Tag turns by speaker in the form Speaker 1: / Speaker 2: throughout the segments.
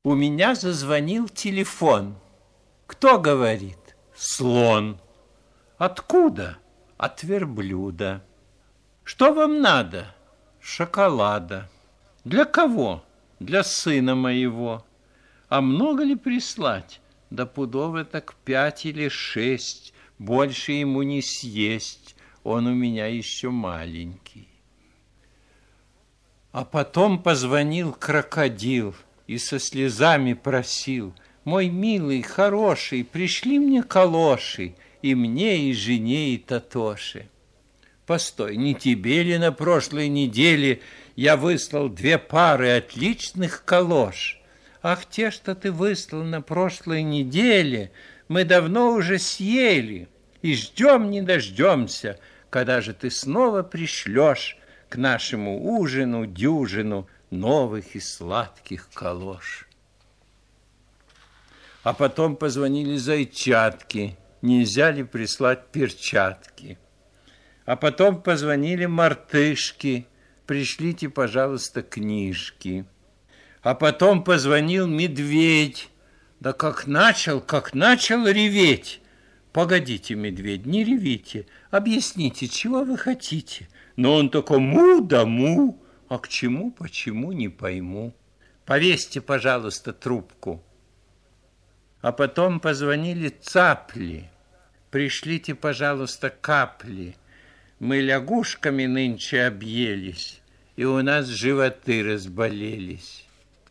Speaker 1: У меня зазвонил телефон. Кто говорит? Слон. Откуда? От верблюда. Что вам надо? Шоколада. Для кого? Для сына моего. А много ли прислать? Да пудов так 5 или 6. Больше ему не съесть. Он у меня еще маленький. А потом позвонил крокодил и со слезами просил: мой милый, хороший, пришли мне калоши, и мне, и жене, и Татоше. Постой, не тебе ли на прошлой неделе я выслал 2 пары отличных калош? Ах, те, что ты выслал на прошлой неделе, мы давно уже съели, и ждем не дождемся, когда же ты снова пришлешь к нашему ужину дюжину новых и сладких калош. А потом позвонили зайчатки, нельзя ли прислать перчатки. А потом позвонили мартышки, пришлите, пожалуйста, книжки. А потом позвонил медведь, да как начал реветь. Погодите, медведь, не ревите, объясните, чего вы хотите. Но он только му да му, а к чему, почему, не пойму. Повесьте, пожалуйста, трубку. А потом позвонили цапли, пришлите, пожалуйста, капли. Мы лягушками нынче объелись, и у нас животы разболелись.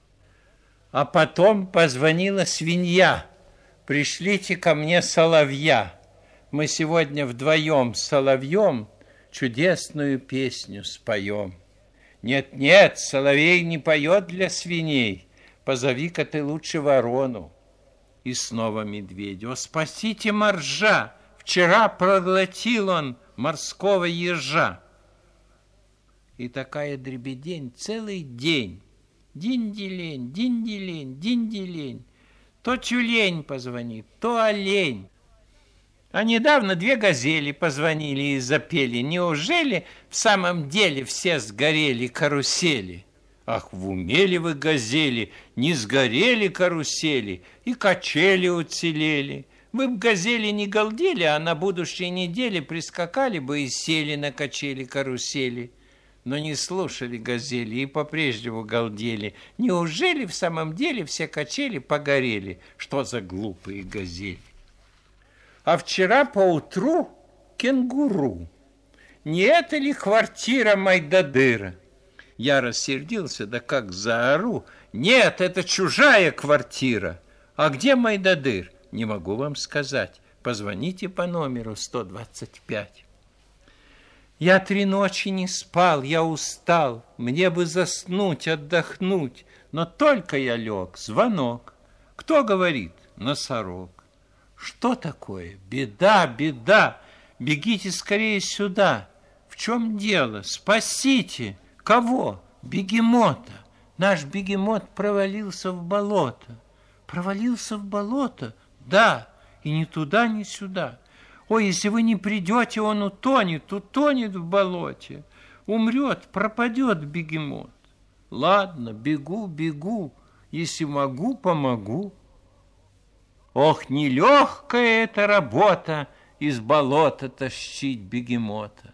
Speaker 1: А потом позвонила свинья, пришлите ко мне соловья. Мы сегодня вдвоем с соловьем чудесную песню споем. Нет, соловей не поет для свиней, позови-ка ты лучше ворону. И снова медведь: о, спасите моржа, вчера проглотил он морского ежа. И такая дребедень целый день. Динь-делень, динь-делень, динь-делень. То тюлень позвонит, то олень. А недавно 2 газели позвонили и запели: неужели в самом деле все сгорели карусели? Ах, в уме ли вы, газели, не сгорели карусели, и качели уцелели. Вы б, газели, не галдели, а на будущей неделе прискакали бы и сели на качели-карусели. Но не слушали газели и по-прежнему галдели. Неужели в самом деле все качели погорели? Что за глупые газели? А вчера поутру кенгуру. Не это ли квартира Майдадыра? Я рассердился, да как заору: нет, это чужая квартира. А где Майдадыр? Не могу вам сказать. Позвоните по номеру 125. Я 3 ночи не спал, я устал, мне бы заснуть, отдохнуть. Но только я лег, звонок. Кто говорит? Носорог. Что такое? Беда, беда. Бегите скорее сюда. В чем дело? Спасите. Кого? Бегемота. Наш бегемот провалился в болото. Провалился в болото? Да, и ни туда, ни сюда. Ой, если вы не придете, он утонет в болоте. Умрет, пропадет бегемот. Ладно, бегу, если могу, помогу. Ох, нелегкая эта работа из болота тащить бегемота.